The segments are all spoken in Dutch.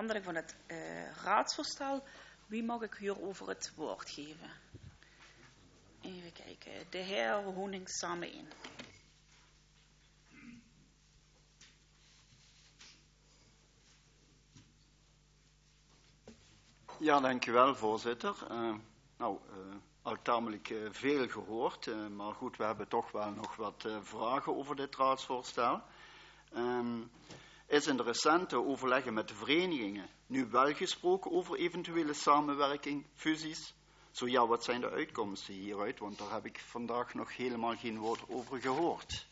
behandeling van het raadsvoorstel. Wie mag ik hierover het woord geven? Even kijken. De heer Honing samen in. Ja, dank u wel, voorzitter. Al tamelijk veel gehoord, maar goed, we hebben toch wel nog wat vragen over dit raadsvoorstel. Is in de recente overleggen met de verenigingen nu wel gesproken over eventuele samenwerking, fusies? Zo ja, wat zijn de uitkomsten hieruit? Want daar heb ik vandaag nog helemaal geen woord over gehoord.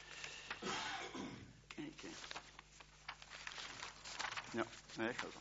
Kijken. Ja, nee, ga zo.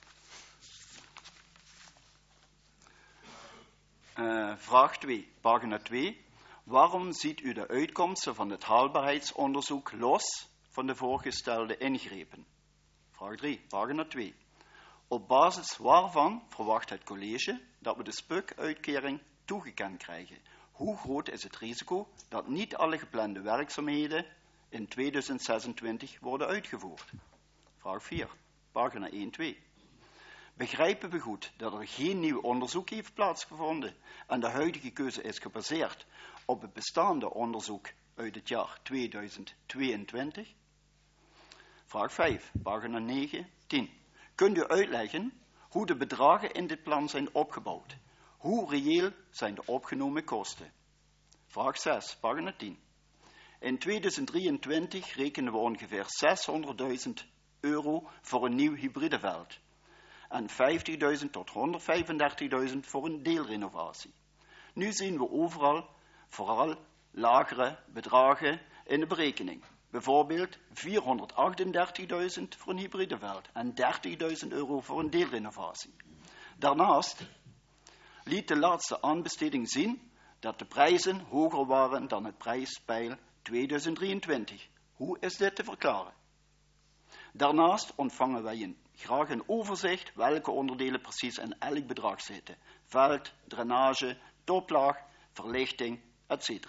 Vraag 2, pagina 2. Waarom ziet u de uitkomsten van het haalbaarheidsonderzoek los van de voorgestelde ingrepen? Vraag 3, pagina 2. Op basis waarvan verwacht het college dat we de SPUC-uitkering toegekend krijgen? Hoe groot is het risico dat niet alle geplande werkzaamheden in 2026 worden uitgevoerd? Vraag 4, pagina 1-2. Begrijpen we goed dat er geen nieuw onderzoek heeft plaatsgevonden en de huidige keuze is gebaseerd op het bestaande onderzoek uit het jaar 2022? Vraag 5, pagina 9-10. Kunt u uitleggen hoe de bedragen in dit plan zijn opgebouwd? Hoe reëel zijn de opgenomen kosten? Vraag 6, pagina 10. In 2023 rekenen we ongeveer €600.000 voor een nieuw hybride veld en 50.000 tot 135.000 voor een deelrenovatie. Nu zien we overal vooral lagere bedragen in de berekening. Bijvoorbeeld €438.000 voor een hybride veld en €30.000 voor een deelrenovatie. Daarnaast liet de laatste aanbesteding zien dat de prijzen hoger waren dan het prijspeil 2023. Hoe is dit te verklaren? Daarnaast ontvangen wij graag een overzicht welke onderdelen precies in elk bedrag zitten. Veld, drainage, toplaag, verlichting, etc.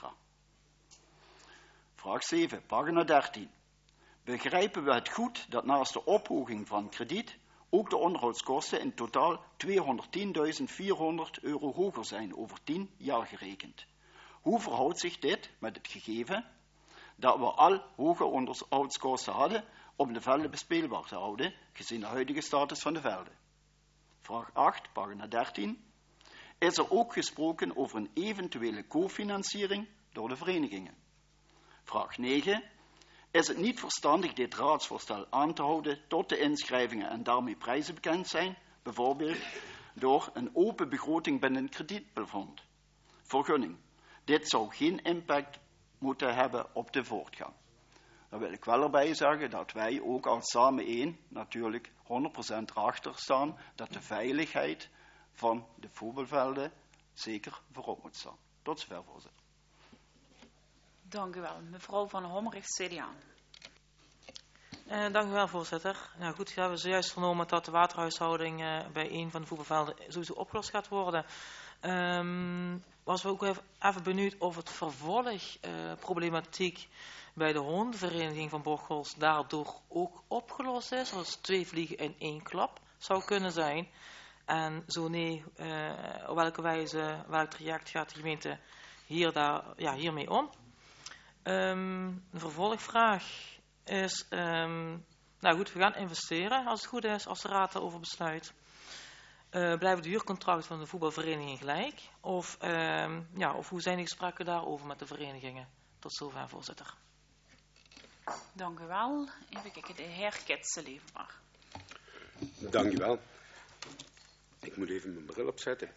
Vraag 7, pagina 13. Begrijpen we het goed dat naast de ophoging van krediet ook de onderhoudskosten in totaal €210.400 hoger zijn over 10 jaar gerekend? Hoe verhoudt zich dit met het gegeven dat we al hoge onderhoudskosten hadden om de velden bespeelbaar te houden, gezien de huidige status van de velden? Vraag 8, pagina 13. Is er ook gesproken over een eventuele cofinanciering door de verenigingen? Vraag 9. Is het niet verstandig dit raadsvoorstel aan te houden tot de inschrijvingen en daarmee prijzen bekend zijn, bijvoorbeeld door een open begroting binnen een kredietplafond? Vergunning. Dit zou geen impact moeten hebben op de voortgang. Dan wil ik wel erbij zeggen dat wij ook als Samen 1 natuurlijk 100% erachter staan dat de veiligheid van de voetbalvelden zeker voorop moet staan. Tot zover, voorzitter. Dank u wel. Mevrouw van Hommerich, CDA. Dank u wel, voorzitter. Nou goed, we hebben zojuist vernomen dat de waterhuishouding bij een van de voetbalvelden sowieso opgelost gaat worden. Was we ook even benieuwd of het vervolgproblematiek bij de hondenvereniging van Bocholt daardoor ook opgelost is, als 2 vliegen in 1 klap zou kunnen zijn. En zo nee, op welke wijze, welk traject gaat de gemeente hiermee om? Een vervolgvraag is, nou goed, we gaan investeren als het goed is, als de raad daarover besluit. Blijven de huurcontracten van de voetbalvereniging gelijk? Of hoe zijn de gesprekken daarover met de verenigingen? Tot zover, voorzitter. Dank u wel. Even kijken, de heer Kitselever. Dank u wel. Ik moet even mijn bril opzetten.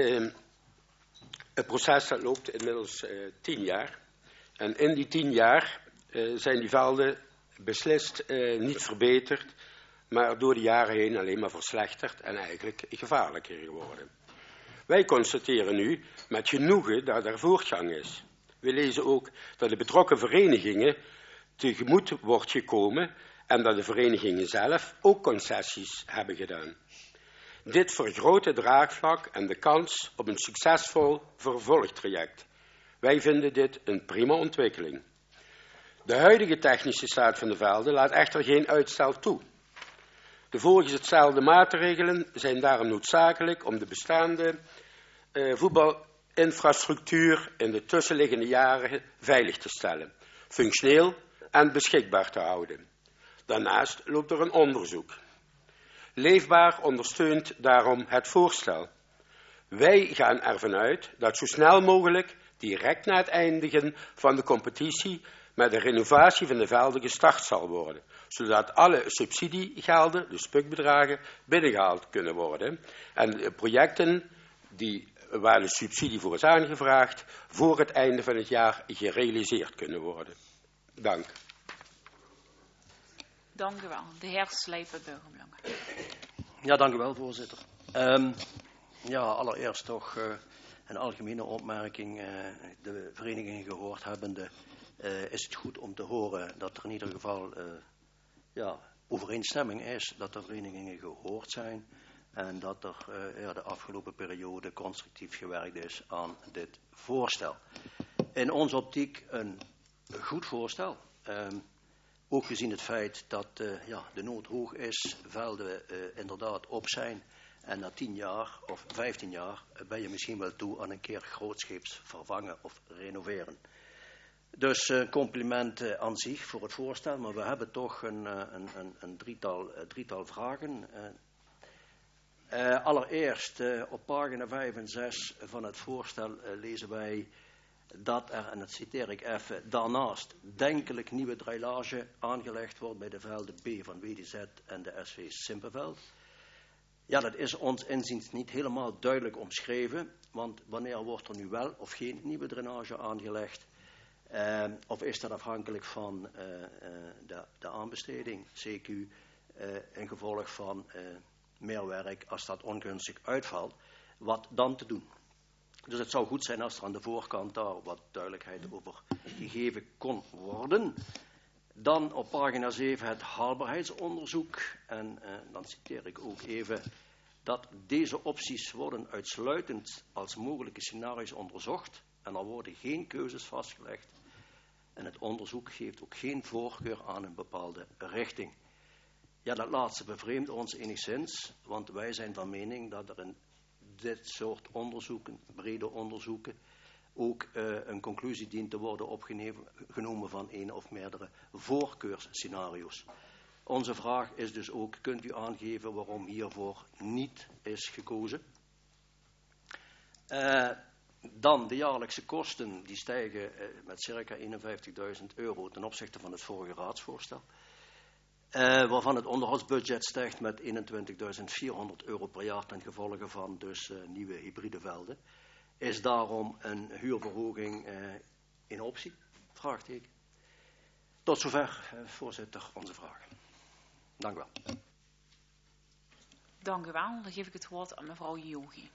Het proces dat loopt inmiddels 10 jaar. En in die 10 jaar zijn die velden beslist niet verbeterd, maar door de jaren heen alleen maar verslechterd en eigenlijk gevaarlijker geworden. Wij constateren nu met genoegen dat er voortgang is. We lezen ook dat de betrokken verenigingen tegemoet wordt gekomen en dat de verenigingen zelf ook concessies hebben gedaan. Dit vergroot het draagvlak en de kans op een succesvol vervolgtraject. Wij vinden dit een prima ontwikkeling. De huidige technische staat van de velden laat echter geen uitstel toe. De voorgestelde maatregelen zijn daarom noodzakelijk om de bestaande voetbalinfrastructuur in de tussenliggende jaren veilig te stellen, functioneel en beschikbaar te houden. Daarnaast loopt er een onderzoek. Leefbaar ondersteunt daarom het voorstel. Wij gaan ervan uit dat zo snel mogelijk, direct na het eindigen van de competitie, met de renovatie van de velden gestart zal worden, zodat alle subsidiegelden, de spukbedragen, binnengehaald kunnen worden en de projecten waar de subsidie voor is aangevraagd, voor het einde van het jaar gerealiseerd kunnen worden. Dank. Dank u wel. De heer Slijpen-Burgermjonge. Ja, dank u wel, voorzitter. Allereerst toch een algemene opmerking. De verenigingen gehoord hebbende is het goed om te horen dat er in ieder geval overeenstemming is dat de verenigingen gehoord zijn en dat er de afgelopen periode constructief gewerkt is aan dit voorstel. In onze optiek een goed voorstel. Ook gezien het feit dat de nood hoog is, velden inderdaad op zijn. En na 10 jaar of 15 jaar ben je misschien wel toe aan een keer grootscheeps vervangen of renoveren. Dus complimenten aan zich voor het voorstel, maar we hebben toch een drietal vragen. Allereerst op pagina 5 en 6 van het voorstel lezen wij dat er, en dat citeer ik even, daarnaast denkelijk nieuwe drailage aangelegd wordt bij de velden B van WDZ en de SV Simpelveld. Ja, dat is ons inziens niet helemaal duidelijk omschreven, want wanneer wordt er nu wel of geen nieuwe drainage aangelegd? Of is dat afhankelijk van de aanbesteding, CQ, in gevolg van meer werk als dat ongunstig uitvalt, wat dan te doen? Dus het zou goed zijn als er aan de voorkant daar wat duidelijkheid over gegeven kon worden. Dan op pagina 7 het haalbaarheidsonderzoek. En dan citeer ik ook even dat deze opties worden uitsluitend als mogelijke scenario's onderzocht. En er worden geen keuzes vastgelegd. En het onderzoek geeft ook geen voorkeur aan een bepaalde richting. Ja, dat laatste bevreemdt ons enigszins, want wij zijn van mening dat er in dit soort onderzoeken, brede onderzoeken, ook een conclusie dient te worden opgenomen van een of meerdere voorkeursscenario's. Onze vraag is dus ook, kunt u aangeven waarom hiervoor niet is gekozen? Dan de jaarlijkse kosten, die stijgen met circa €51.000 ten opzichte van het vorige raadsvoorstel. Waarvan het onderhoudsbudget stijgt met €21.400 per jaar ten gevolge van dus nieuwe hybride velden. Is daarom een huurverhoging een optie? Vraagteken. Tot zover, voorzitter, onze vragen. Dank u wel. Dank u wel. Dan geef ik het woord aan mevrouw Jogi.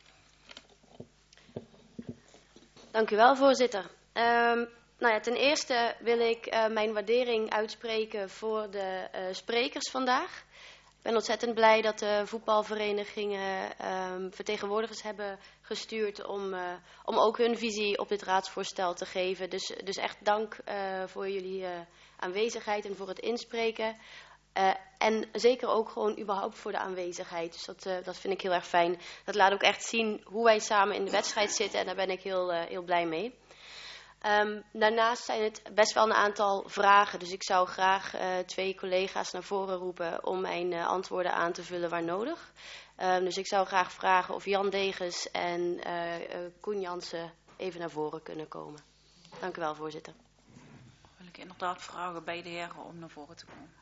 Dank u wel, voorzitter. Ten eerste wil ik mijn waardering uitspreken voor de sprekers vandaag. Ik ben ontzettend blij dat de voetbalverenigingen vertegenwoordigers hebben gestuurd om ook hun visie op dit raadsvoorstel te geven. Dus echt dank voor jullie aanwezigheid en voor het inspreken. En zeker ook gewoon überhaupt voor de aanwezigheid. Dus dat vind ik heel erg fijn. Dat laat ook echt zien hoe wij samen in de wedstrijd zitten en daar ben ik heel blij mee. Daarnaast zijn het best wel een aantal vragen. Dus ik zou graag 2 collega's naar voren roepen om mijn antwoorden aan te vullen waar nodig. Dus ik zou graag vragen of Jan Degens en Koen Jansen even naar voren kunnen komen. Dank u wel, voorzitter. Wil ik inderdaad vragen bij de heren om naar voren te komen.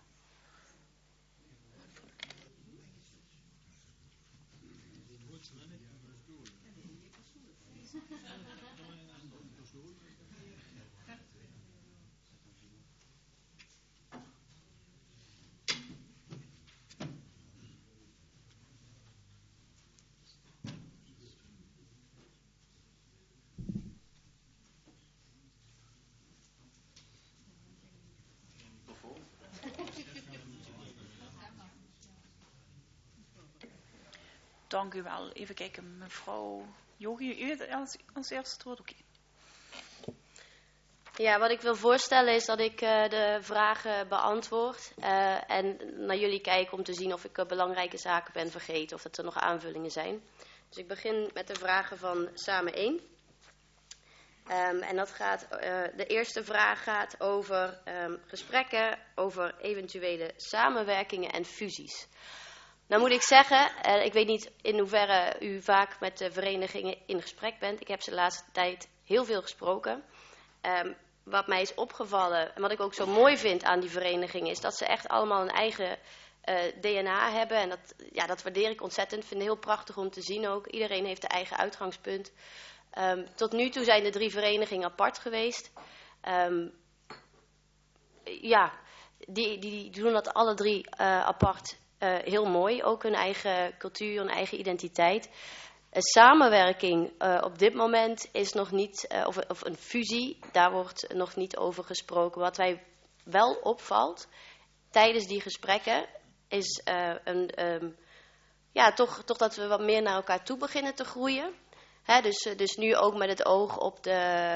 Dank u wel. Even kijken, mevrouw Jogi, u als eerste het woord. Oké. Ja, wat ik wil voorstellen is dat ik de vragen beantwoord en naar jullie kijk om te zien of ik belangrijke zaken ben vergeten of dat er nog aanvullingen zijn. Dus ik begin met de vragen van Samen 1. En dat gaat, de eerste vraag gaat over gesprekken over eventuele samenwerkingen en fusies. Nou moet ik zeggen, ik weet niet in hoeverre u vaak met de verenigingen in gesprek bent. Ik heb ze de laatste tijd heel veel gesproken. Wat mij is opgevallen en wat ik ook zo mooi vind aan die verenigingen is dat ze echt allemaal een eigen DNA hebben. En dat waardeer ik ontzettend. Ik vind het heel prachtig om te zien ook. Iedereen heeft een eigen uitgangspunt. Tot nu toe zijn de 3 verenigingen apart geweest. Die doen dat alle 3 apart heel mooi. Ook hun eigen cultuur, hun eigen identiteit. Samenwerking op dit moment is nog niet, of een fusie, daar wordt nog niet over gesproken. Wat mij wel opvalt tijdens die gesprekken is toch dat we wat meer naar elkaar toe beginnen te groeien. Dus nu ook met het oog op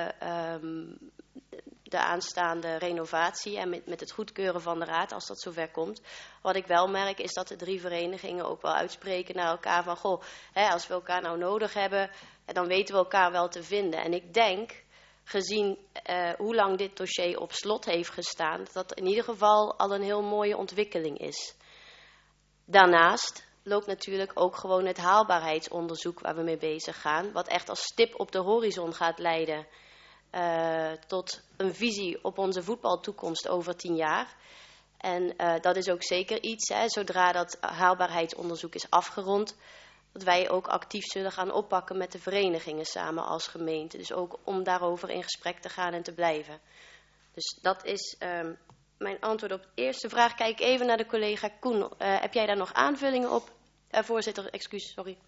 de aanstaande renovatie en met het goedkeuren van de raad als dat zover komt. Wat ik wel merk is dat de 3 verenigingen ook wel uitspreken naar elkaar van goh, als we elkaar nou nodig hebben, dan weten we elkaar wel te vinden. En ik denk, gezien hoe lang dit dossier op slot heeft gestaan, dat in ieder geval al een heel mooie ontwikkeling is. Daarnaast loopt natuurlijk ook gewoon het haalbaarheidsonderzoek waar we mee bezig gaan, wat echt als stip op de horizon gaat leiden tot een visie op onze voetbaltoekomst over 10 jaar. En dat is ook zeker iets, zodra dat haalbaarheidsonderzoek is afgerond, dat wij ook actief zullen gaan oppakken met de verenigingen samen als gemeente. Dus ook om daarover in gesprek te gaan en te blijven. Dus dat is mijn antwoord op de eerste vraag. Kijk even naar de collega Koen. Heb jij daar nog aanvullingen op? Voorzitter, excuus, sorry.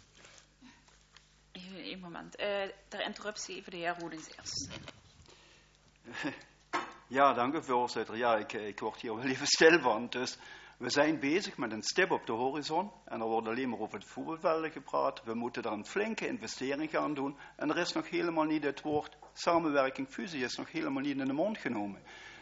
Een moment. Ter interruptie even de heer Rodings eerst. Ja, dank u voorzitter. Ja, ik word hier wel even stil van. Dus we zijn bezig met een stip op de horizon. En er wordt alleen maar over het voetbalveld gepraat. We moeten daar een flinke investering gaan doen. En er is nog helemaal niet het woord samenwerking, fusie is nog helemaal niet in de mond genomen.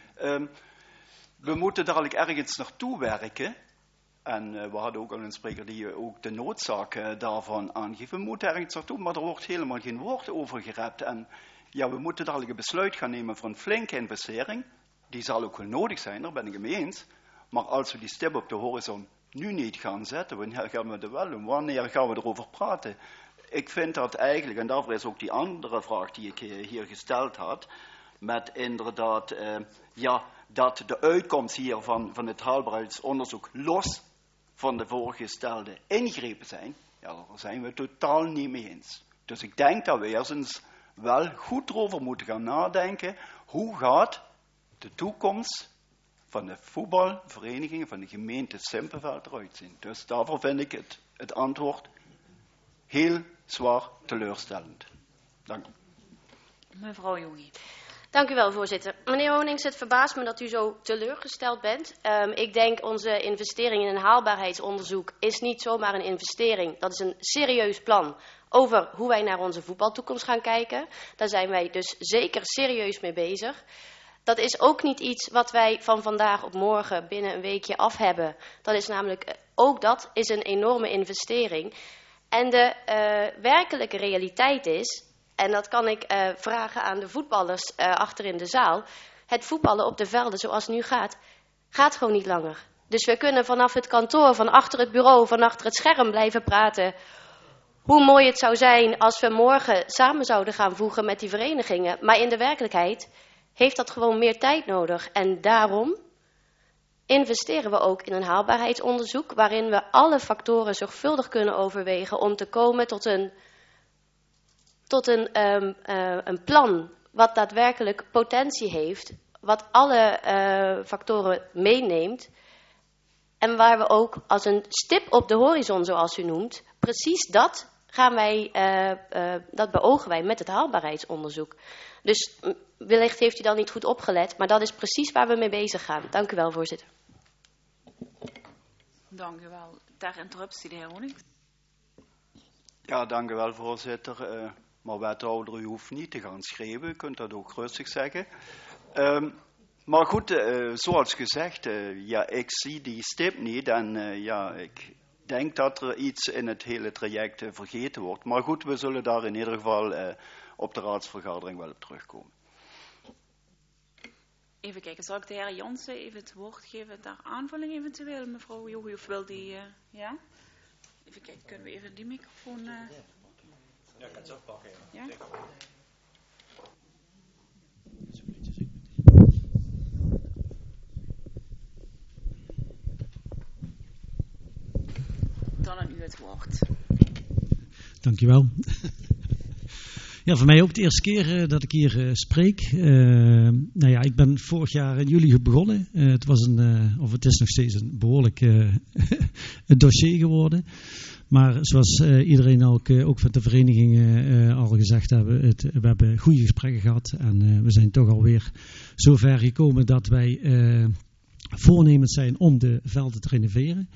We moeten dadelijk ergens naartoe werken. En we hadden ook al een spreker die ook de noodzaak daarvan aangeeft. We moeten ergens naartoe, maar er wordt helemaal geen woord over gerept. En ja, we moeten dadelijk een besluit gaan nemen voor een flinke investering. Die zal ook wel nodig zijn, daar ben ik het mee eens. Maar als we die stip op de horizon nu niet gaan zetten, wanneer gaan we dat wel doen? Wanneer gaan we erover praten? Ik vind dat eigenlijk, en daarvoor is ook die andere vraag die ik hier gesteld had, met inderdaad, dat de uitkomst hier van het haalbaarheidsonderzoek los van de voorgestelde ingrepen zijn, ja, daar zijn we totaal niet mee eens. Dus ik denk dat we eerst eens wel goed erover moeten gaan nadenken, hoe gaat de toekomst van de voetbalverenigingen van de gemeente Simpelveld eruit zien. Dus daarvoor vind ik het antwoord heel zwaar teleurstellend. Dank u. Mevrouw Jongi. Dank u wel, voorzitter. Meneer Honings, het verbaast me dat u zo teleurgesteld bent. Ik denk onze investering in een haalbaarheidsonderzoek is niet zomaar een investering. Dat is een serieus plan over hoe wij naar onze voetbaltoekomst gaan kijken. Daar zijn wij dus zeker serieus mee bezig. Dat is ook niet iets wat wij van vandaag op morgen binnen een weekje af hebben. Dat is namelijk, ook dat is een enorme investering. En de werkelijke realiteit is, en dat kan ik vragen aan de voetballers achter in de zaal. Het voetballen op de velden zoals het nu gaat gewoon niet langer. Dus we kunnen vanaf het kantoor, van achter het bureau, van achter het scherm blijven praten. Hoe mooi het zou zijn als we morgen samen zouden gaan voegen met die verenigingen. Maar in de werkelijkheid heeft dat gewoon meer tijd nodig. En daarom investeren we ook in een haalbaarheidsonderzoek, waarin we alle factoren zorgvuldig kunnen overwegen om te komen tot een plan wat daadwerkelijk potentie heeft, wat alle factoren meeneemt en waar we ook als een stip op de horizon, zoals u noemt, precies dat dat beogen wij met het haalbaarheidsonderzoek. Dus wellicht heeft u dan niet goed opgelet, maar dat is precies waar we mee bezig gaan. Dank u wel, voorzitter. Dank u wel. Ter interruptie, de heer Honings. Ja, dank u wel, voorzitter. Maar wethouder, u hoeft niet te gaan schreeuwen, u kunt dat ook rustig zeggen. Maar goed, zoals gezegd, ja, ik zie die stip niet en ik denk dat er iets in het hele traject vergeten wordt. Maar goed, we zullen daar in ieder geval op de raadsvergadering wel op terugkomen. Even kijken, zal ik de heer Jansen even het woord geven, daar aanvulling eventueel, mevrouw Jochie, of wil die, ja? Even kijken, kunnen we even die microfoon... Ja, ik kan het zelf pakken, ja. Dan aan u het woord. Dankjewel. Ja, voor mij ook de eerste keer dat ik hier spreek. Ik ben vorig jaar in juli begonnen. Het is nog steeds een behoorlijk dossier geworden. Maar zoals iedereen ook van de verenigingen al gezegd hebben, we hebben goede gesprekken gehad. En we zijn toch alweer zo ver gekomen dat wij voornemens zijn om de velden te renoveren.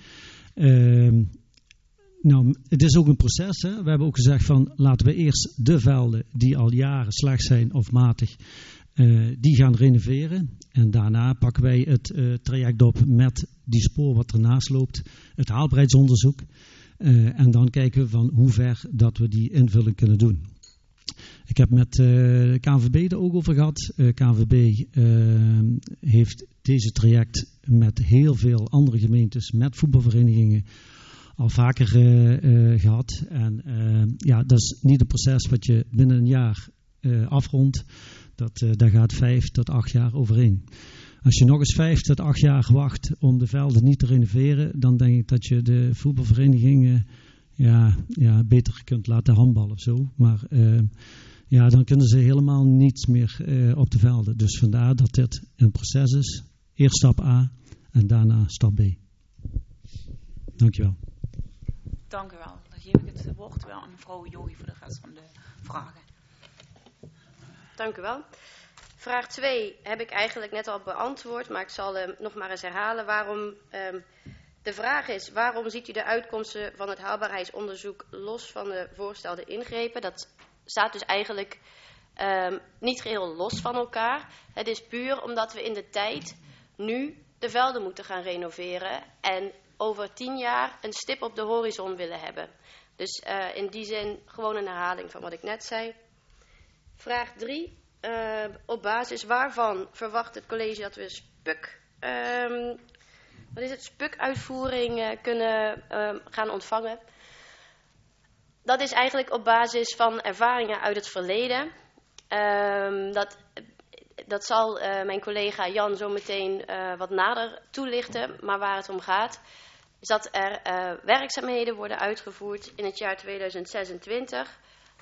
Het is ook een proces. Hè. We hebben ook gezegd van laten we eerst de velden die al jaren slecht zijn of matig, die gaan renoveren. En daarna pakken wij het traject op met die spoor wat ernaast loopt, het haalbaarheidsonderzoek. En dan kijken we van hoe ver dat we die invulling kunnen doen. Ik heb met KNVB er ook over gehad. KNVB heeft deze traject met heel veel andere gemeentes, met voetbalverenigingen, al vaker gehad. En dat is niet een proces wat je binnen een jaar afrondt. Daar gaat 5 tot 8 jaar overheen. Als je nog eens 5 tot 8 jaar wacht om de velden niet te renoveren, dan denk ik dat je de voetbalverenigingen beter kunt laten handballen of zo. Maar dan kunnen ze helemaal niets meer op de velden. Dus vandaar dat dit een proces is. Eerst stap A en daarna stap B. Dankjewel. Dank u wel. Dan geef ik het woord wel aan mevrouw Jochie voor de rest van de vragen. Dank u wel. Vraag 2 heb ik eigenlijk net al beantwoord, maar ik zal hem nog maar eens herhalen. De vraag is, waarom ziet u de uitkomsten van het haalbaarheidsonderzoek los van de voorstelde ingrepen? Dat staat dus eigenlijk niet geheel los van elkaar. Het is puur omdat we in de tijd nu de velden moeten gaan renoveren en over 10 jaar een stip op de horizon willen hebben. Dus in die zin gewoon een herhaling van wat ik net zei. Vraag 3. Op basis waarvan verwacht het college dat we SPUK-uitvoering kunnen gaan ontvangen? Dat is eigenlijk op basis van ervaringen uit het verleden. Dat zal mijn collega Jan zo meteen wat nader toelichten. Maar waar het om gaat is dat er werkzaamheden worden uitgevoerd in het jaar 2026.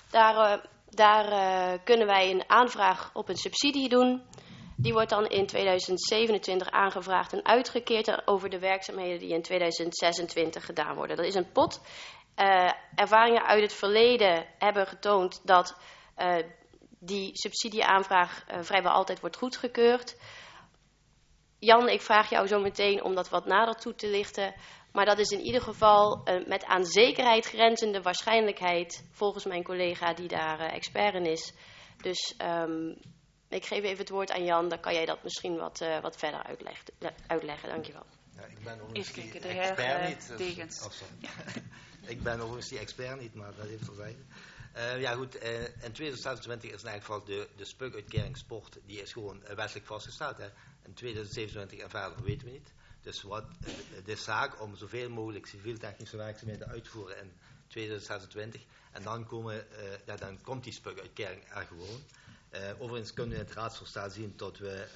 Daar kunnen wij een aanvraag op een subsidie doen. Die wordt dan in 2027 aangevraagd en uitgekeerd over de werkzaamheden die in 2026 gedaan worden. Dat is een pot. Ervaringen uit het verleden hebben getoond dat die subsidieaanvraag vrijwel altijd wordt goedgekeurd. Jan, ik vraag jou zo meteen om dat wat nader toe te lichten. Maar dat is in ieder geval met aan zekerheid grenzende waarschijnlijkheid, volgens mijn collega die daar expert in is. Dus ik geef even het woord aan Jan, dan kan jij dat misschien wat verder uitleggen. Dankjewel. Ja, ik ben overigens die expert niet. Dus, ik ben overigens die expert niet, maar dat heeft terzijde. In 2026 is in elk geval de SPUK-uitkering sport, die is gewoon wettelijk vastgesteld. Hè. In 2027 en verder weten we niet. Dus de zaak om zoveel mogelijk civiel-technische werkzaamheden uit te voeren in 2026. En dan komt die SPUK-uitkering er gewoon. Overigens kunnen we in het raadsvoorstel zien dat we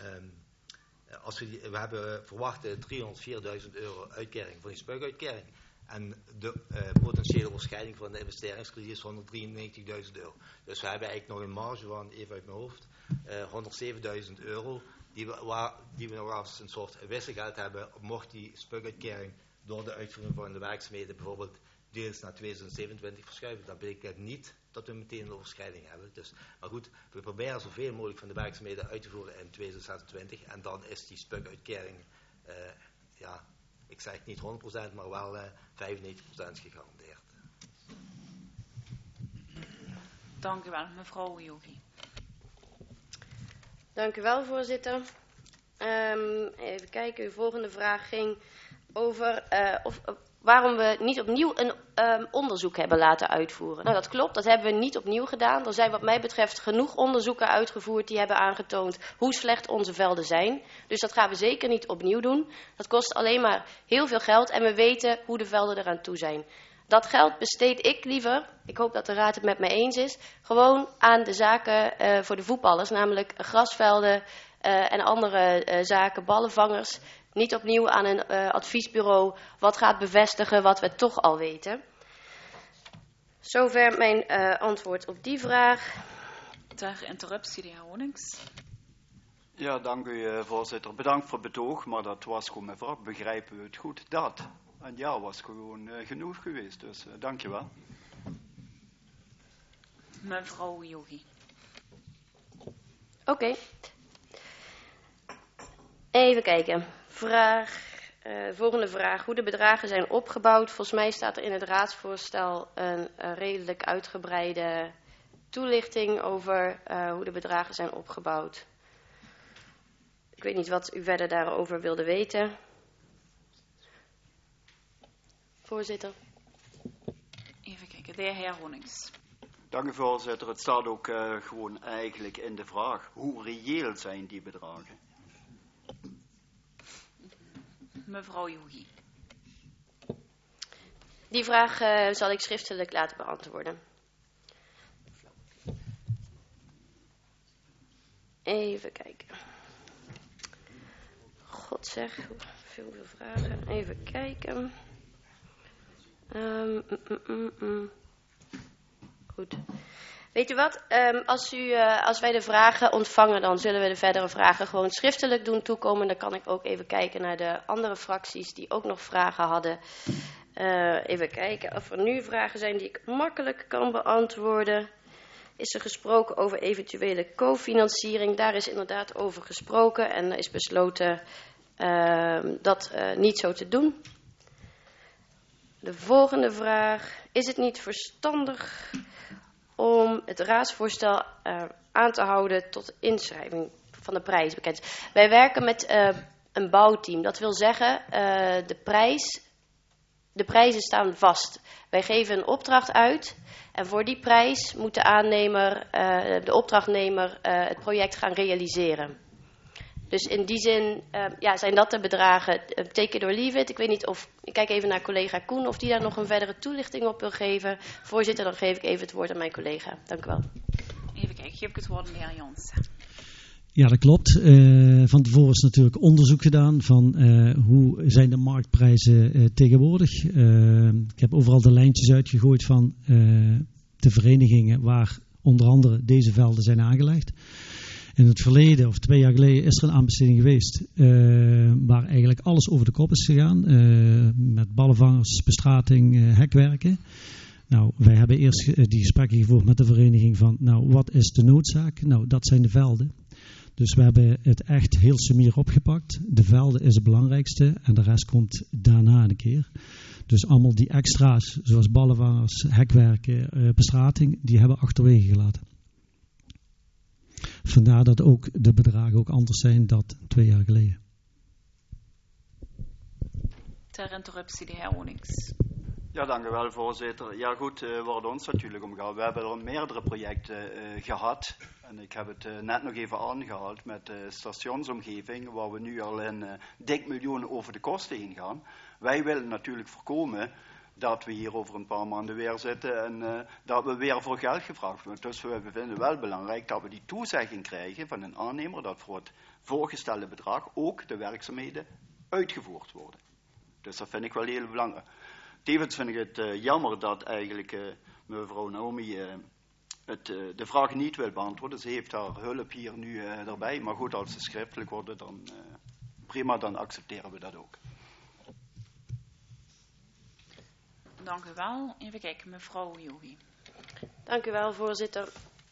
hebben verwacht 304.000 euro uitkering voor die SPUK-uitkering. En de potentiële overschrijding van de investeringskrediet is 193.000 euro. Dus we hebben eigenlijk nog een marge van, even uit mijn hoofd, 107.000 euro. Die we nog als een soort wisselgeld hebben, mocht die SPUK-uitkering door de uitvoering van de werkzaamheden bijvoorbeeld deels naar 2027 verschuiven. Dat betekent niet dat we meteen een overschrijding hebben. Dus, maar goed, we proberen zoveel mogelijk van de werkzaamheden uit te voeren in 2026 en dan is die SPUK-uitkering, ik zeg niet 100%, maar wel 95% gegarandeerd. Dank u wel, mevrouw Yogi. Dank u wel, voorzitter. Even kijken, uw volgende vraag ging over waarom we niet opnieuw een onderzoek hebben laten uitvoeren. Nou, dat klopt, dat hebben we niet opnieuw gedaan. Er zijn wat mij betreft genoeg onderzoeken uitgevoerd die hebben aangetoond hoe slecht onze velden zijn. Dus dat gaan we zeker niet opnieuw doen. Dat kost alleen maar heel veel geld en we weten hoe de velden eraan toe zijn. Dat geld besteed ik liever, ik hoop dat de raad het met mij eens is, gewoon aan de zaken voor de voetballers, namelijk grasvelden en andere zaken, ballenvangers. Niet opnieuw aan een adviesbureau wat gaat bevestigen wat we toch al weten. Zover mijn antwoord op die vraag. Ter interruptie, de heer Honings. Ja, dank u, voorzitter. Bedankt voor het betoog, maar dat was gewoon mijn vraag. Begrijpen we het goed? Dat. En ja, was gewoon genoeg geweest, dus dank je wel. Mevrouw Yogi. Oké. Even kijken. Volgende vraag. Hoe de bedragen zijn opgebouwd. Volgens mij staat er in het raadsvoorstel een redelijk uitgebreide toelichting over hoe de bedragen zijn opgebouwd. Ik weet niet wat u verder daarover wilde weten. Voorzitter. Even kijken, de heer Honings. Dank u, voorzitter. Het staat ook gewoon eigenlijk in de vraag. Hoe reëel zijn die bedragen? Mevrouw Yogi. Die vraag zal ik schriftelijk laten beantwoorden. Even kijken. God zeg, veel vragen. Even kijken. Goed. Weet u wat? Als wij de vragen ontvangen, dan zullen we de verdere vragen gewoon schriftelijk doen toekomen. Dan kan ik ook even kijken naar de andere fracties die ook nog vragen hadden. Even kijken of er nu vragen zijn die ik makkelijk kan beantwoorden. Is er gesproken over eventuele cofinanciering? Daar is inderdaad over gesproken en er is besloten dat niet zo te doen. De volgende vraag. Is het niet verstandig om het raadsvoorstel aan te houden tot inschrijving van de prijs bekend? Wij werken met een bouwteam. Dat wil zeggen, de prijzen staan vast. Wij geven een opdracht uit en voor die prijs moet de opdrachtnemer het project gaan realiseren. Dus in die zin zijn dat de bedragen. Take it or leave it. Ik weet niet of, ik kijk even naar collega Koen of die daar nog een verdere toelichting op wil geven. Voorzitter, dan geef ik even het woord aan mijn collega. Dank u wel. Even kijken, geef ik het woord aan de heer Jansen. Ja, dat klopt. Van tevoren is natuurlijk onderzoek gedaan van hoe zijn de marktprijzen tegenwoordig. Ik heb overal de lijntjes uitgegooid van de verenigingen waar onder andere deze velden zijn aangelegd. In het verleden, of 2 jaar geleden, is er een aanbesteding geweest waar eigenlijk alles over de kop is gegaan. Met ballenvangers, bestrating, hekwerken. Nou, wij hebben eerst die gesprekken gevoerd met de vereniging van, nou, wat is de noodzaak? Nou, dat zijn de velden. Dus we hebben het echt heel sumier opgepakt. De velden is het belangrijkste en de rest komt daarna een keer. Dus allemaal die extra's, zoals ballenvangers, hekwerken, bestrating, die hebben we achterwege gelaten. Vandaar dat ook de bedragen ook anders zijn dan 2 jaar geleden. Ter interruptie, de heer Honings. Ja, dank u wel, voorzitter. Ja goed, waar het ons natuurlijk om gaat. We hebben er meerdere projecten gehad. En ik heb het net nog even aangehaald met de stationsomgeving, waar we nu al een dik miljoen over de kosten heen gaan. Wij willen natuurlijk voorkomen dat we hier over een paar maanden weer zitten en dat we weer voor geld gevraagd worden. Dus we vinden wel belangrijk dat we die toezegging krijgen van een aannemer dat voor het voorgestelde bedrag ook de werkzaamheden uitgevoerd worden. Dus dat vind ik wel heel belangrijk. Tevens vind ik het jammer dat eigenlijk mevrouw Naomi de vraag niet wil beantwoorden. Ze heeft haar hulp hier nu erbij. Maar goed, als ze schriftelijk worden, dan prima, dan accepteren we dat ook. Dank u wel. Even kijken, mevrouw Yogi. Dank u wel, voorzitter.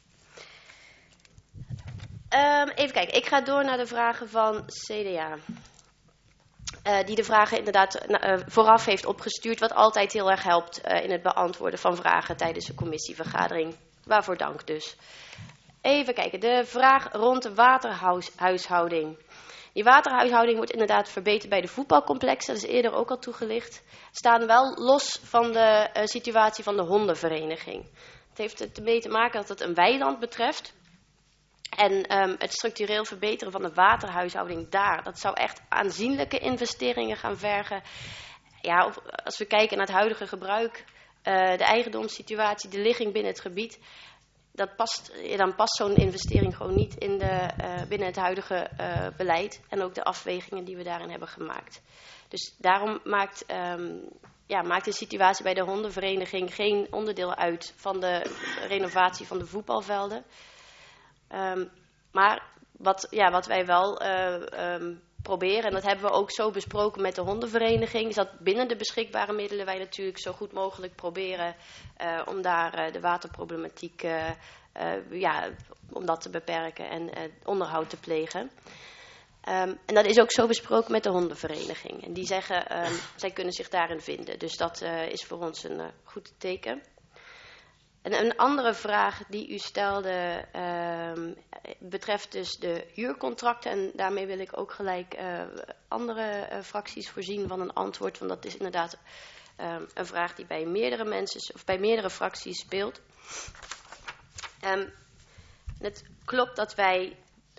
Even kijken, ik ga door naar de vragen van CDA. Die de vragen inderdaad vooraf heeft opgestuurd, wat altijd heel erg helpt in het beantwoorden van vragen tijdens een commissievergadering. waarvoor dank dus. Even kijken, de vraag rond de waterhuishouding. Die waterhuishouding wordt inderdaad verbeterd bij de voetbalcomplexen. Dat is eerder ook al toegelicht. Staan wel los van de situatie van de hondenvereniging. Het heeft ermee te maken dat het een weiland betreft. En het structureel verbeteren van de waterhuishouding daar, dat zou echt aanzienlijke investeringen gaan vergen. Ja, als we kijken naar het huidige gebruik, de eigendomssituatie, de ligging binnen het gebied, dan past zo'n investering gewoon niet in binnen het huidige beleid en ook de afwegingen die we daarin hebben gemaakt. Dus daarom maakt de situatie bij de hondenvereniging geen onderdeel uit van de renovatie van de voetbalvelden. Maar wat wij wel proberen, en dat hebben we ook zo besproken met de hondenvereniging, is dat binnen de beschikbare middelen wij natuurlijk zo goed mogelijk proberen om daar de waterproblematiek om dat te beperken en onderhoud te plegen. En dat is ook zo besproken met de hondenvereniging. En die zeggen, zij kunnen zich daarin vinden. Dus dat is voor ons een goed teken. En een andere vraag die u stelde betreft dus de huurcontracten. En daarmee wil ik ook gelijk andere fracties voorzien van een antwoord. Want dat is inderdaad een vraag die bij meerdere mensen of bij meerdere fracties speelt. Het klopt dat wij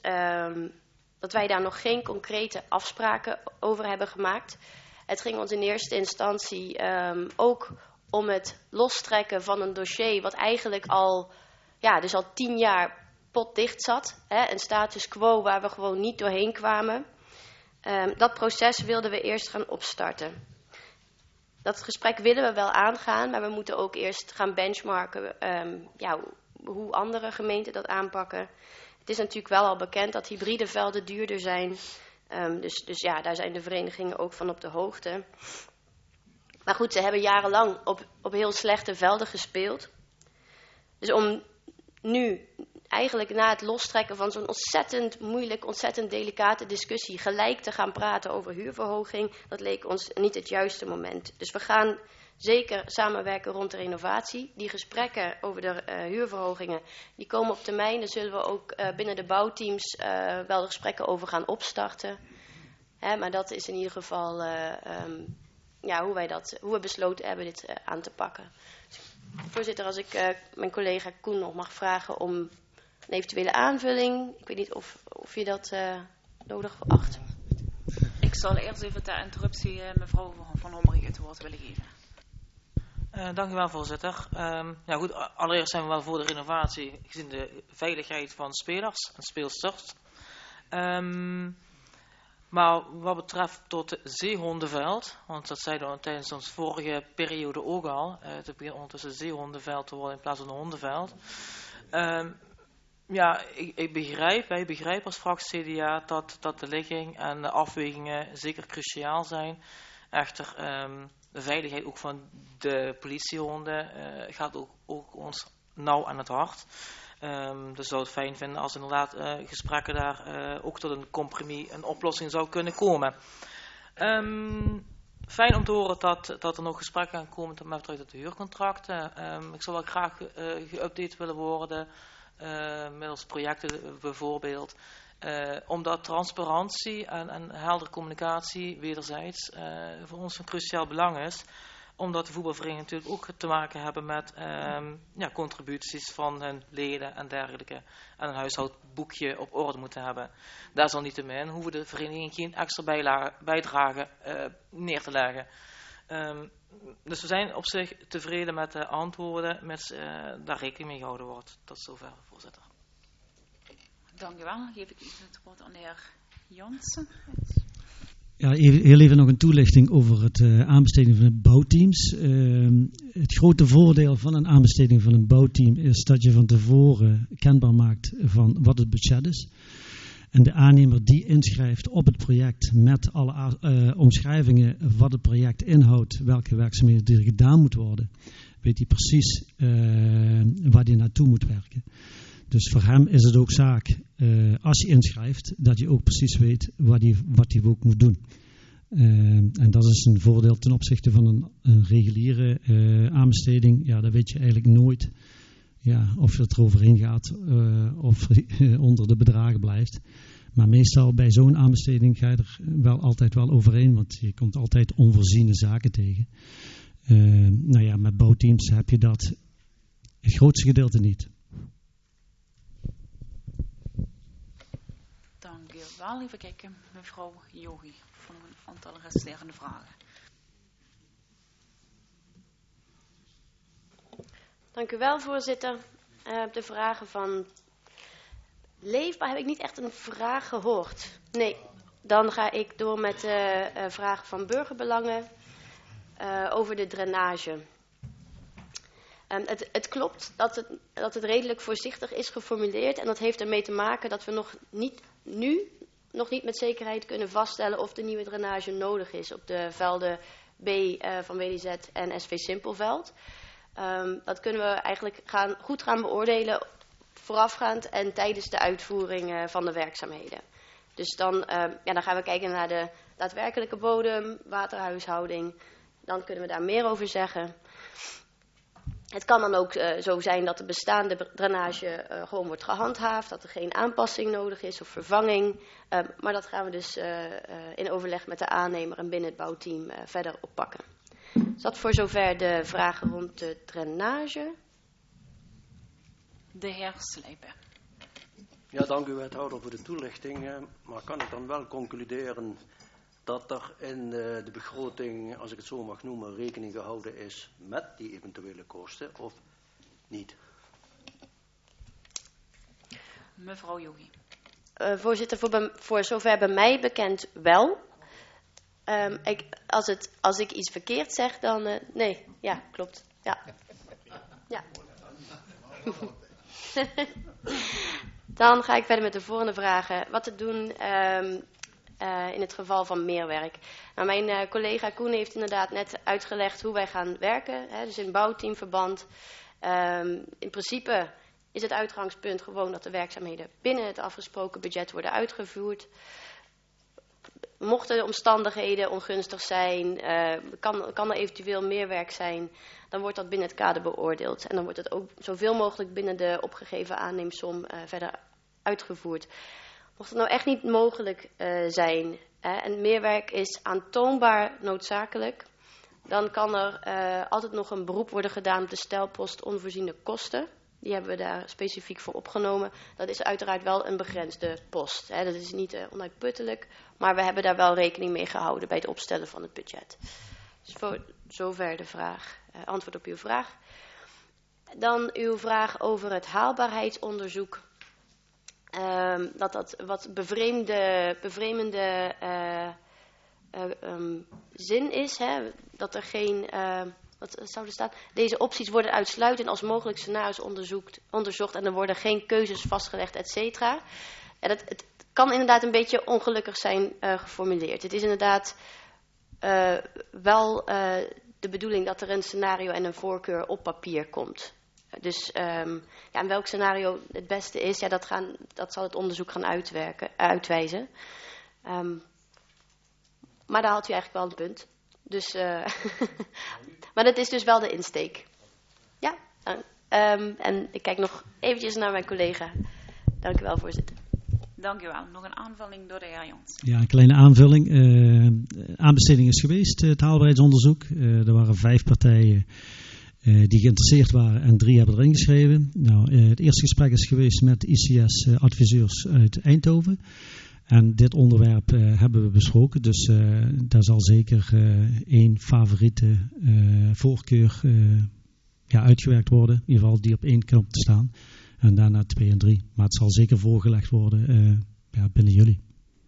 daar nog geen concrete afspraken over hebben gemaakt. Het ging ons in eerste instantie ook om het lostrekken van een dossier wat eigenlijk al 10 jaar potdicht zat. Hè, een status quo waar we gewoon niet doorheen kwamen. Dat proces wilden we eerst gaan opstarten. Dat gesprek willen we wel aangaan, maar we moeten ook eerst gaan benchmarken hoe andere gemeenten dat aanpakken. Het is natuurlijk wel al bekend dat hybride velden duurder zijn. Dus daar zijn de verenigingen ook van op de hoogte. Maar goed, ze hebben jarenlang op heel slechte velden gespeeld. Dus om nu eigenlijk na het lostrekken van zo'n ontzettend moeilijk, ontzettend delicate discussie gelijk te gaan praten over huurverhoging, dat leek ons niet het juiste moment. Dus we gaan zeker samenwerken rond de renovatie. Die gesprekken over de huurverhogingen, die komen op termijn. Daar zullen we ook binnen de bouwteams wel de gesprekken over gaan opstarten. Maar dat is in ieder geval hoe we besloten hebben dit aan te pakken. Dus, voorzitter, als ik mijn collega Koen nog mag vragen om een eventuele aanvulling. Ik weet niet of je dat nodig acht. Ik zal eerst even ter interruptie mevrouw Van Hommerik het woord willen geven. Dank u wel, voorzitter. Allereerst zijn we wel voor de renovatie gezien de veiligheid van spelers en speelsters. Maar wat betreft tot het zeehondenveld, want dat zeiden we tijdens onze vorige periode ook al, het begint ondertussen zeehondenveld te worden in plaats van een hondenveld. Wij begrijpen als fractie CDA dat de ligging en de afwegingen zeker cruciaal zijn. Echter, de veiligheid ook van de politiehonden gaat ook ons nauw aan het hart. Dus zou het fijn vinden als inderdaad gesprekken daar ook tot een compromis, een oplossing zou kunnen komen. Fijn om te horen dat er nog gesprekken gaan komen met betrekking tot de huurcontracten. Ik zou wel graag geüpdate willen worden, middels projecten bijvoorbeeld. Omdat transparantie en heldere communicatie wederzijds voor ons van cruciaal belang is. Omdat de voetbalverenigingen natuurlijk ook te maken hebben met contributies van hun leden en dergelijke. En een huishoudboekje op orde moeten hebben. Desalniettemin hoeven de verenigingen geen extra bijdrage neer te leggen. Dus we zijn op zich tevreden met de antwoorden, mits daar rekening mee gehouden wordt. Tot zover, voorzitter. Dank u wel. Dan geef ik even het woord aan de heer Jansen. Ja, heel even nog een toelichting over het aanbesteding van de bouwteams. Het grote voordeel van een aanbesteding van een bouwteam is dat je van tevoren kenbaar maakt van wat het budget is. En de aannemer die inschrijft op het project met alle omschrijvingen wat het project inhoudt, welke werkzaamheden er gedaan moeten worden, weet hij precies waar hij naartoe moet werken. Dus voor hem is het ook zaak, als je inschrijft, dat je ook precies weet wat hij ook moet doen. En dat is een voordeel ten opzichte van een reguliere aanbesteding. Ja, dan weet je eigenlijk nooit of het eroverheen gaat of onder de bedragen blijft. Maar meestal bij zo'n aanbesteding ga je er wel altijd wel overheen, want je komt altijd onvoorziene zaken tegen. Met bouwteams heb je dat het grootste gedeelte niet. Dank u wel. Even kijken, mevrouw Jogi, voor nog een aantal resterende vragen. Dank u wel, voorzitter. De vragen van Leefbaar heb ik niet echt een vraag gehoord. Nee, dan ga ik door met de vragen van burgerbelangen over de drainage. Het klopt dat het redelijk voorzichtig is geformuleerd. En dat heeft ermee te maken dat we nog niet met zekerheid kunnen vaststellen of de nieuwe drainage nodig is op de velden B van WDZ en SV Simpelveld. Dat kunnen we eigenlijk goed gaan beoordelen voorafgaand en tijdens de uitvoering van de werkzaamheden. Dus dan gaan we kijken naar de daadwerkelijke bodem, waterhuishouding. Dan kunnen we daar meer over zeggen. Het kan dan ook zo zijn dat de bestaande drainage gewoon wordt gehandhaafd, dat er geen aanpassing nodig is of vervanging. Maar dat gaan we dus in overleg met de aannemer en binnen het bouwteam verder oppakken. Dus dat voor zover de vragen rond de drainage. De heer Slijper. Ja, dank u wethouder voor de toelichting. Maar kan ik dan wel concluderen dat er in de begroting, als ik het zo mag noemen, rekening gehouden is met die eventuele kosten of niet? Mevrouw Jogi. Voorzitter, voor zover bij mij bekend wel. Als ik iets verkeerd zeg, dan... nee, ja, klopt. Ja. Dan ga ik verder met de volgende vragen. Wat te doen in het geval van meerwerk? Nou, mijn collega Koen heeft inderdaad net uitgelegd hoe wij gaan werken. Dus in bouwteamverband. In principe is het uitgangspunt gewoon dat de werkzaamheden binnen het afgesproken budget worden uitgevoerd. Mochten de omstandigheden ongunstig zijn, kan er eventueel meerwerk zijn, dan wordt dat binnen het kader beoordeeld. En dan wordt het ook zoveel mogelijk binnen de opgegeven aanneemsom verder uitgevoerd. Mocht het nou echt niet mogelijk zijn en meerwerk is aantoonbaar noodzakelijk, dan kan er altijd nog een beroep worden gedaan op de stelpost onvoorziene kosten. Die hebben we daar specifiek voor opgenomen. Dat is uiteraard wel een begrensde post. Dat is niet onuitputtelijk, maar we hebben daar wel rekening mee gehouden bij het opstellen van het budget. Dus voor zover de vraag, antwoord op uw vraag. Dan uw vraag over het haalbaarheidsonderzoek. Dat wat bevreemdende zin is. Dat er geen... Wat zou er staan? Deze opties worden uitsluitend als mogelijk scenario's onderzocht en er worden geen keuzes vastgelegd, et cetera. Ja, het kan inderdaad een beetje ongelukkig zijn geformuleerd. Het is inderdaad wel de bedoeling dat er een scenario en een voorkeur op papier komt. Dus en welk scenario het beste is, dat zal het onderzoek gaan uitwijzen. Maar daar had u eigenlijk wel een punt. Dus, maar dat is dus wel de insteek. Ja, en ik kijk nog eventjes naar mijn collega. Dank u wel, voorzitter. Dank u wel. Nog een aanvulling door de heer Jons. Ja, een kleine aanvulling. Aanbesteding is geweest, het haalbaarheidsonderzoek. Er waren 5 partijen die geïnteresseerd waren en 3 hebben erin geschreven. Nou, het eerste gesprek is geweest met ICS-adviseurs uit Eindhoven. En dit onderwerp hebben we besproken, dus daar zal zeker 1 favoriete voorkeur uitgewerkt worden. In ieder geval die op 1 knop te staan. En daarna 2 en 3. Maar het zal zeker voorgelegd worden binnen jullie.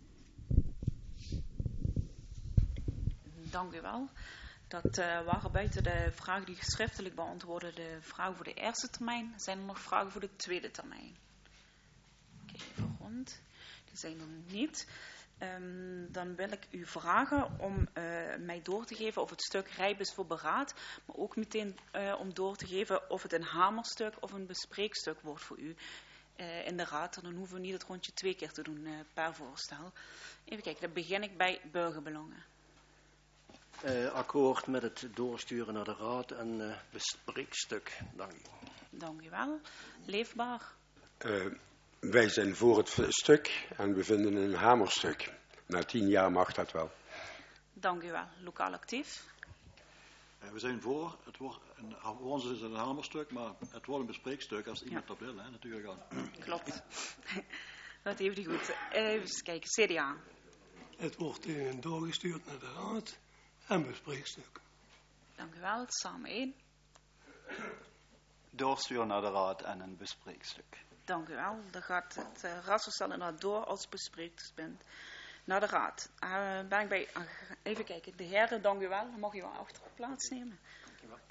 Dank u wel. Dat waren buiten de vragen die schriftelijk beantwoorden de vragen voor de eerste termijn. Zijn er nog vragen voor de tweede termijn? Kijk even rond. Die zijn er niet. Dan wil ik u vragen om mij door te geven of het stuk rijp is voor beraad. Maar ook meteen om door te geven of het een hamerstuk of een bespreekstuk wordt voor u in de raad. En dan hoeven we niet het rondje 2 keer te doen per voorstel. Even kijken, dan begin ik bij burgerbelangen. Akkoord met het doorsturen naar de raad en bespreekstuk. Dank u. Dank u wel. Leefbaar. Wij zijn voor het stuk en we vinden een hamerstuk. Na 10 jaar mag dat wel. Dank u wel. Lokaal actief. We zijn voor. Voor ons is het een hamerstuk, maar het wordt een bespreekstuk als iemand dat wil, hè, natuurlijk al. Klopt. Dat heeft u goed. Even kijken, CDA. Het wordt doorgestuurd naar de raad en bespreekstuk. Dank u wel. Samen 1. Doorsturen naar de raad en een bespreekstuk. Dank u wel. Dan gaat het raadsvoorstel inderdaad door als bespreekpunt naar de raad. Ben ik bij, even kijken, de heren, dank u wel. Dan mag u wel achter plaatsnemen. Dank u wel.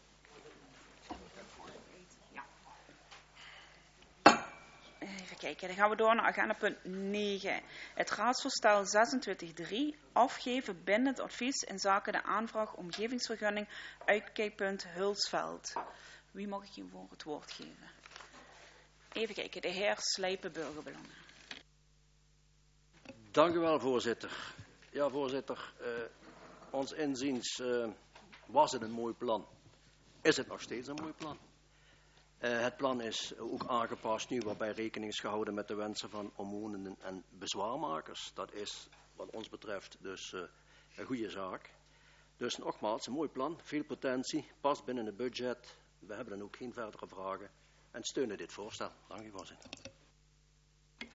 Ja. Even kijken, dan gaan we door naar agenda punt 9. Het raadsvoorstel 26.3, afgeven binnen het advies in zaken de aanvraag omgevingsvergunning uitkijkpunt Hulsveld. Wie mag ik hiervoor het woord geven? Even kijken, de heer Slijpen, Burgerbelangen. Dank u wel, voorzitter. Ja, voorzitter, ons inziens was het een mooi plan. Is het nog steeds een mooi plan? Het plan is ook aangepast nu, waarbij rekening is gehouden met de wensen van omwonenden en bezwaarmakers. Dat is wat ons betreft dus een goede zaak. Dus nogmaals, een mooi plan, veel potentie, past binnen het budget. We hebben dan ook geen verdere vragen en steunen dit voorstel. Dank u, voorzitter.